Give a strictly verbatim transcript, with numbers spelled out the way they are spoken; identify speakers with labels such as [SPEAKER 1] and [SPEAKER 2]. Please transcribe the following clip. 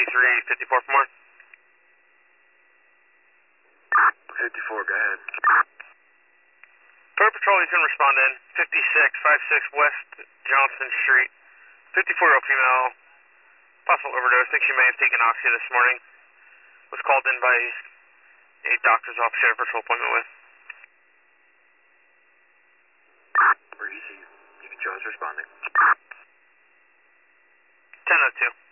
[SPEAKER 1] eighty-three fifty-four for more.
[SPEAKER 2] fifty-four, go ahead.
[SPEAKER 1] Patrol Patrol, you can respond in. fifty-six fifty-six West Johnson Street. fifty-four-year-old female, possible overdose. Think she may have taken oxy this morning. Was called in by a doctor's office she had a virtual appointment with.
[SPEAKER 2] Emergency, you can show us responding.
[SPEAKER 1] ten oh two.